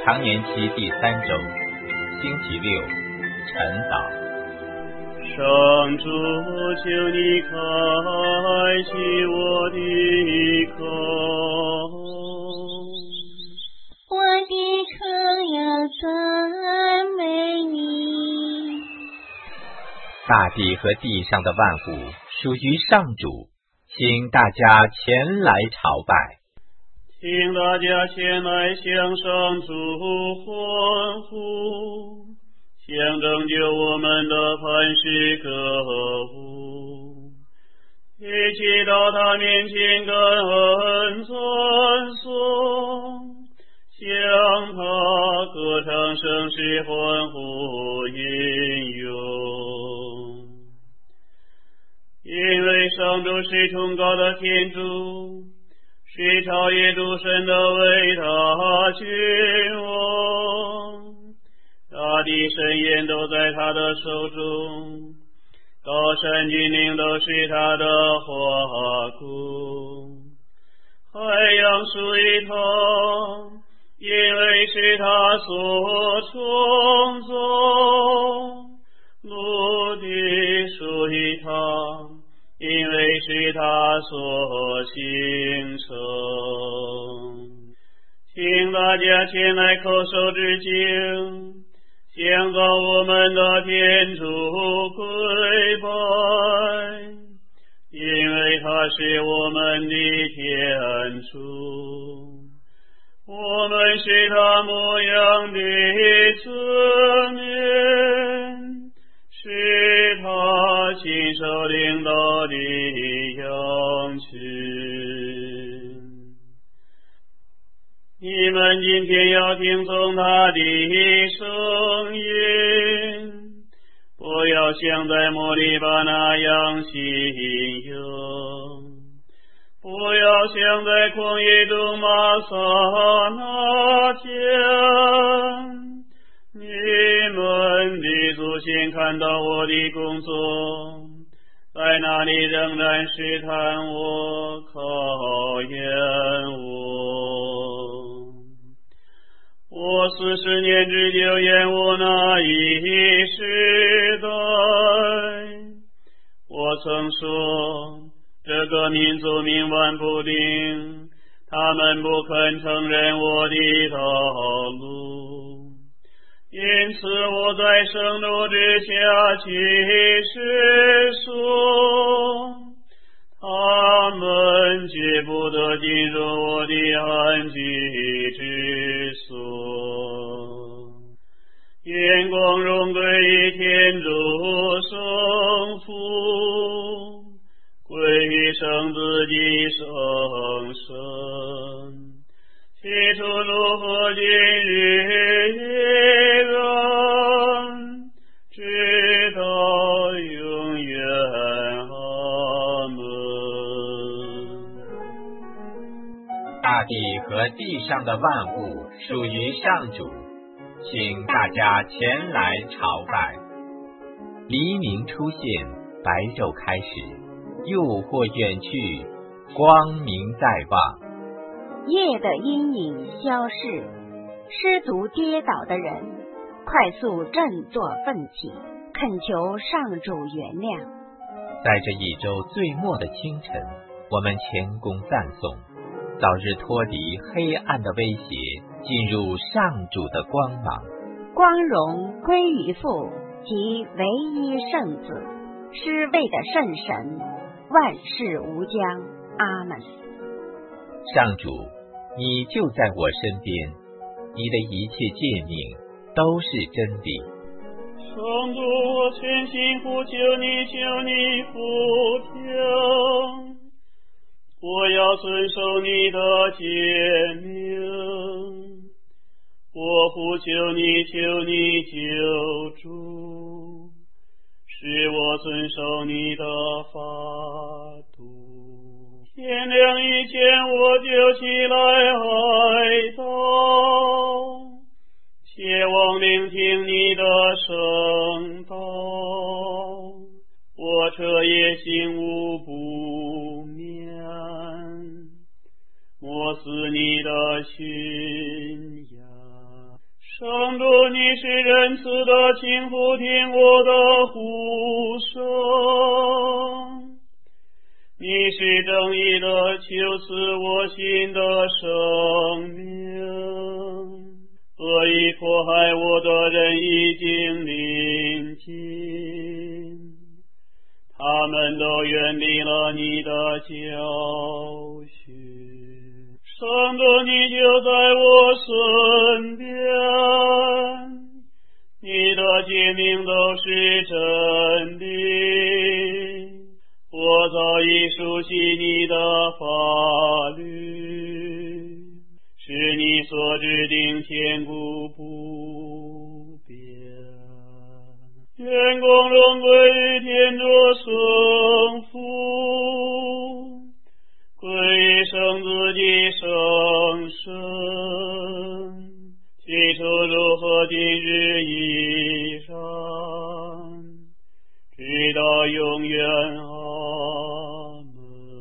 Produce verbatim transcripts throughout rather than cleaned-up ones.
常年期第三周，星期六，晨祷。 上主，求你开启我的口， 我的口要赞美你。 大地和地上的万物属于上主，请大家前来朝拜。 请大家前来向上主欢呼，向拯救我们的磐石歌舞，一起到他面前感恩赞颂，向他歌唱声势欢呼吟咏。因为上主是崇高的天主，是超越诸神的伟大君王，大地深渊都在他的手中，高山峻岭都是他的华cung，海洋属于他，因为是他所创造，陆地属于他，因为是他所形成。请大家前来叩首致敬，向造我们的天主跪拜，因为他是我们的天主，我们是他牧养的子民，是他亲手领导的羊群。你们今天要听从他的声音，不要像在摩利巴那样信仰，不要像在旷野中玛撒那天。你们的祖先看到我的工作，在那里仍然试探我，考验我。我四十年之久厌恶那一时代，我曾说这个民族冥顽不灵，他们不肯承认我的道路，因此我在盛怒之下起誓说，他们绝不得进入我的安居之所。愿光荣归于天主圣父，归于圣子及圣神，起初如何今日也然，直到永远。阿门。 大地和地上的万物属于上主，请大家前来朝拜。黎明出现，白昼开始，诱惑远去，光明在望。 夜的阴影消逝，失足跌倒的人快速振作奋起，恳求上主原谅。 在这一周最末的清晨，我们前功赞颂，早日脱离黑暗的威胁，进入上主的光芒。 光荣归于父及唯一圣子，是为的圣神，万事无疆。阿们。 上主，你就在我身边，你的一切诫命都是真理。 上主，我全心呼求你，求你俯听，我要遵守你的诫命。我呼求你，求你救助，使我遵守你的法度。天亮以前我就起来哀悼，切望聆听你的声道。我彻夜醒无不眠，默思你的训言。 上主，你是仁慈的，请俯听我的呼声；你是正义的，求赐我新的生命。恶意迫害我的人已经临近，他们都远离了你的教训。上主，你就在我身边，你的诫命都是真理，我早已熟悉你的法律，是你所制定，千古不变。愿光荣归于天主圣父，归于圣子及圣神，起初如何，今日依然，直到永远。阿门。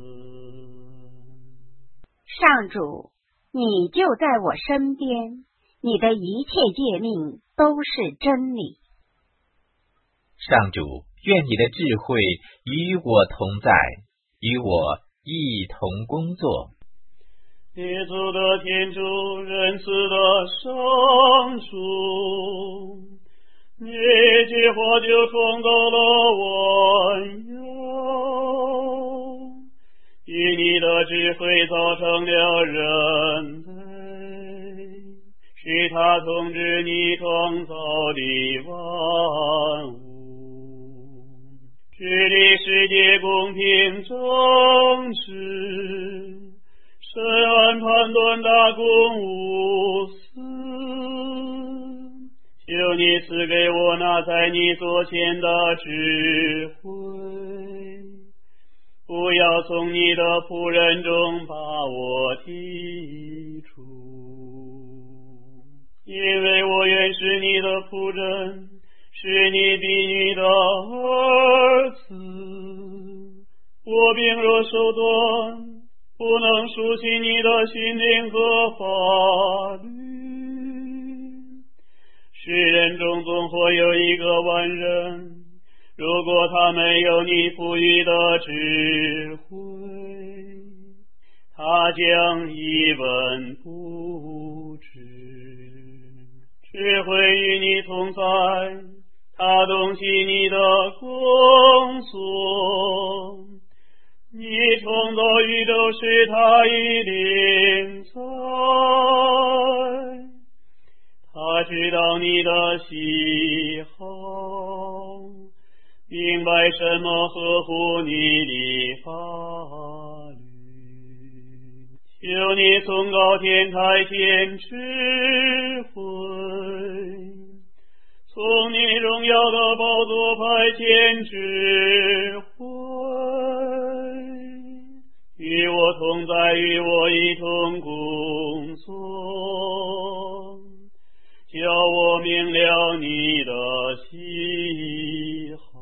上主，你就在我身边，你的一切诫命都是真理。 上主，愿你的智慧与我同在，与我一同工作。 列祖的天主，仁慈的上主，你一句话就创造了万有，以你的智慧造成了人类，使他统治你创造的万物，治理世界公平正直，审案判断大公无私。求你赐给我那在你所献的智慧，不要从你的仆人中把我剔除，因为我原是你的仆人，是你婢女的儿子。我病若手断，不能熟悉你的心灵和法律。世人中总会有一个完人，如果他没有你赋予的智慧，他将一文不值。智慧与你同在，他懂悉你的工作，你创造宇宙是他一灵在，他知道你的喜好，明白什么合乎你的法律。求你从高天台前智慧，从你荣耀的宝座派遣智慧，与我同在，与我一同工作，叫我明了你的喜好，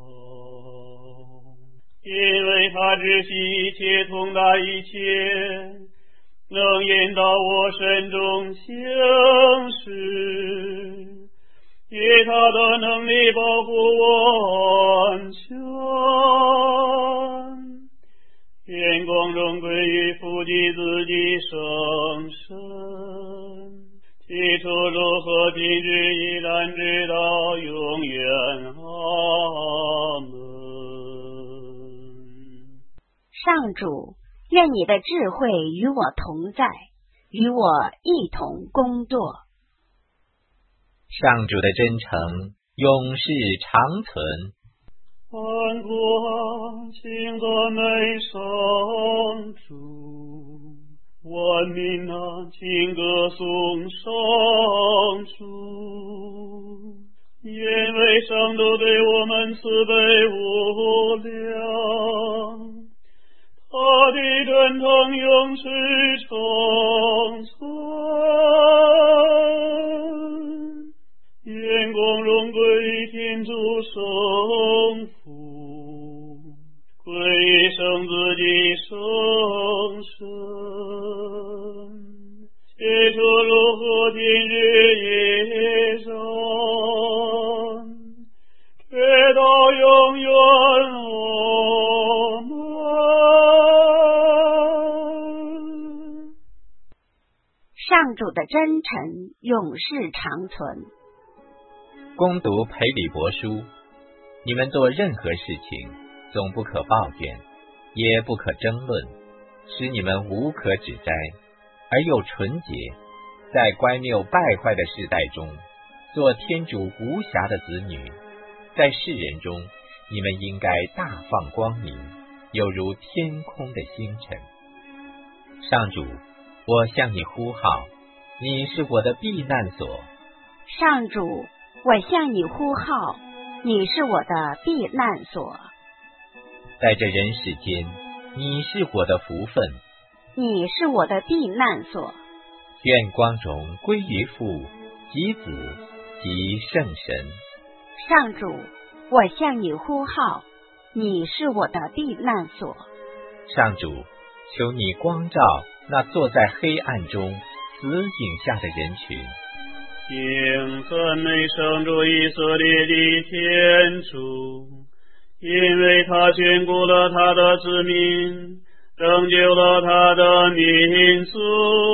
因为他知悉一切，通达一切，能引导我身中行事，以他的能力保护我安全。愿光荣归于父及子及圣神，起初如何，今日依然，直到永远。阿门。 上主，愿你的智慧与我同在，与我一同工作。 上主的真诚永世长存。 万国请赞美上主，万民啊，请歌颂上主，因为上主对我们慈悲无量，他的真诚永世长存。愿光荣归于天主圣父，归于圣子及圣神，起初如何，今日也上主的真诚永世长存。 攻读培理伯书，你们做任何事情，总不可抱怨，也不可争论，使你们无可指摘，而又纯洁，在乖谬败坏的世代中，做天主无瑕的子女。在世人中，你们应该大放光明，有如天空的星辰。上主，我向你呼号，你是我的避难所。 上主，我向你呼号，你是我的避难所。 在这人世间，你是我的福分， 你是我的避难所。 愿光荣归于父及子及圣神。 上主，我向你呼号，你是我的避难所。 上主，求你光照那坐在黑暗中死影下的人群。 敬赞美上主以色列的天主，因为他眷顾了他的子民，拯救了他的民族。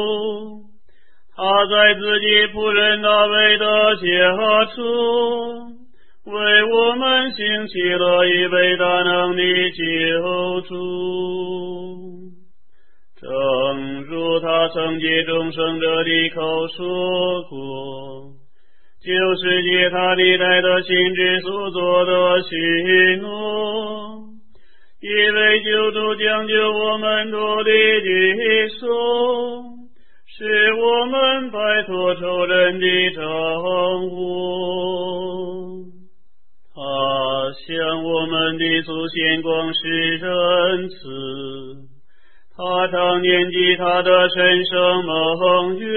他在自己仆人大卫的家中，为我们兴起了一位大能的救主。正如他曾借众生者的口说过，就是借他历代的先知所做的许诺，一位救主将救我们脱离敌手，使我们摆脱仇人的掌握。他向我们的祖先广施仁慈，他常念及他的神圣盟约。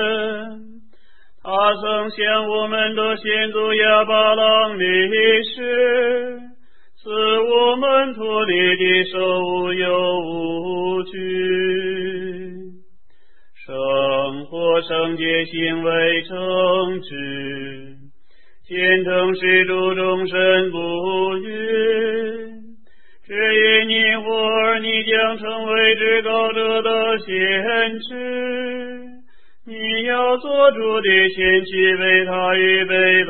他曾向我们的先祖亚巴郎立誓，赐我们脱离的手无忧无惧，生活圣洁，行为正直，虔诚使主终身不渝。只因你我儿你将成为至高者的先知，你要做主的先去为他预备道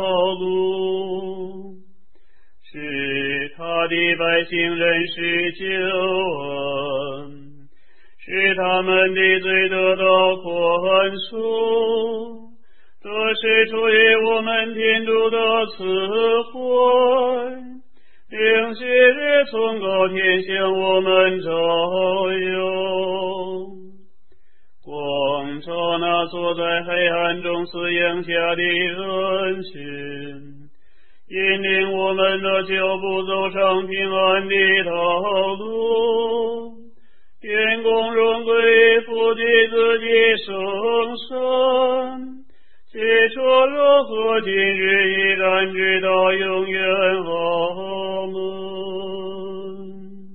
路，使他的百姓认识救恩，使他们的罪得到宽恕。这是出于我们天主的慈惠，并且从高天向我们照耀，光照那坐在黑暗中死影下的人群，引领我们的脚步走上平安的道路。愿光荣归于父及子及圣神，起初如何，今日依然，直到永远。阿门。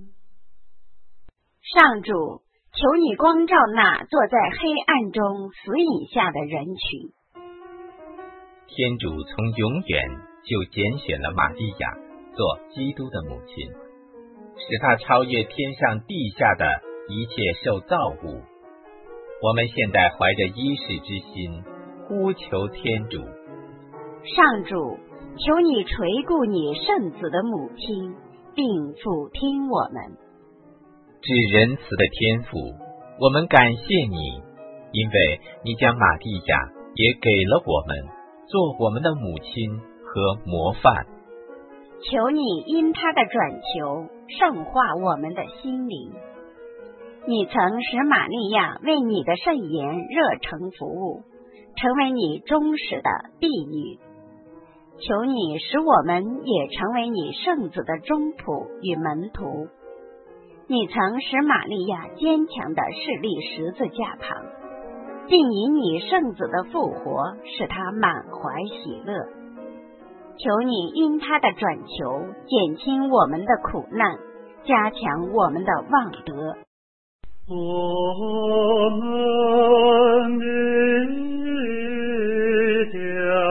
上主，求你光照那坐在黑暗中死影下的人群。 天主从永远就拣选了玛利亚做基督的母亲，使她超越天上地下的一切受造物。我们现在怀着依恃之心呼求天主。 上主，求你垂顾你圣子的母亲，并俯听我们。 至仁慈的天父，我们感谢你，因为你将玛利亚也给了我们，做我们的母亲和模范。 求你因他的转求圣化我们的心灵。你曾使玛利亚为你的圣言热诚服务，成为你忠实的婢女。求你使我们也成为你圣子的忠仆与门徒。你曾使玛利亚坚强地侍立十字架旁，并以你圣子的复活使她满怀喜乐。求你因他的转求减轻我们的苦难，加强我们的望德。 我们的天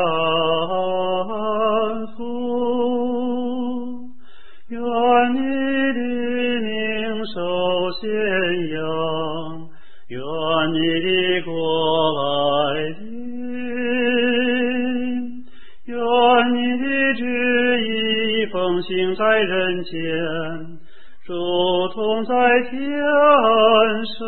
父，愿你的名受宣扬， 愿你的国来临，愿你的旨意奉行在人间，如同在天上。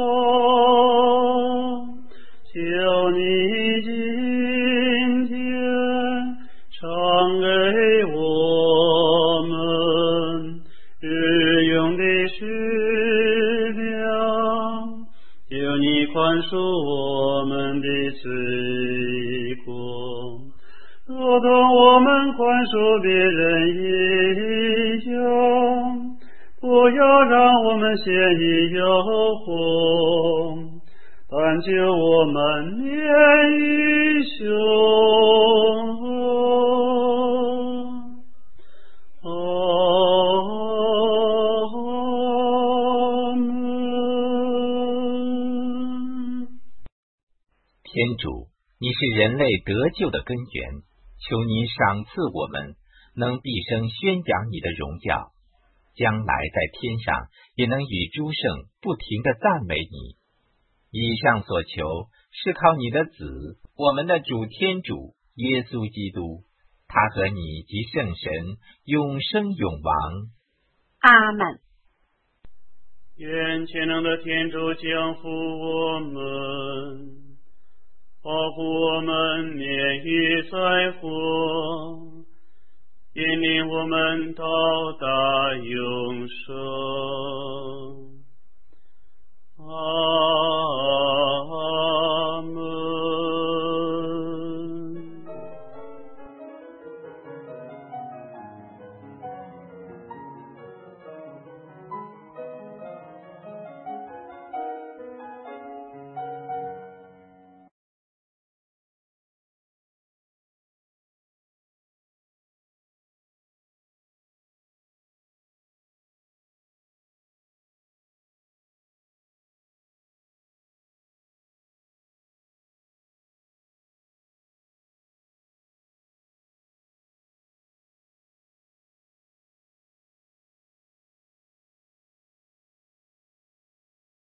求你今天常给我们日用的食粮，求你宽恕我们的罪过，如同我们宽恕别人一样，不要让我们陷于诱惑，但救我们免于凶恶。阿门。 天主，你是人类得救的根源，求你赏赐我们，能毕生宣讲你的荣耀，将来在天上也能与诸圣不停地赞美你。以上所求是靠你的子，我们的主天主耶稣基督，他和你及圣神永生永王。 阿们。 愿全能的天主降福我们，保护我们免于灾祸，引领我们到达永生。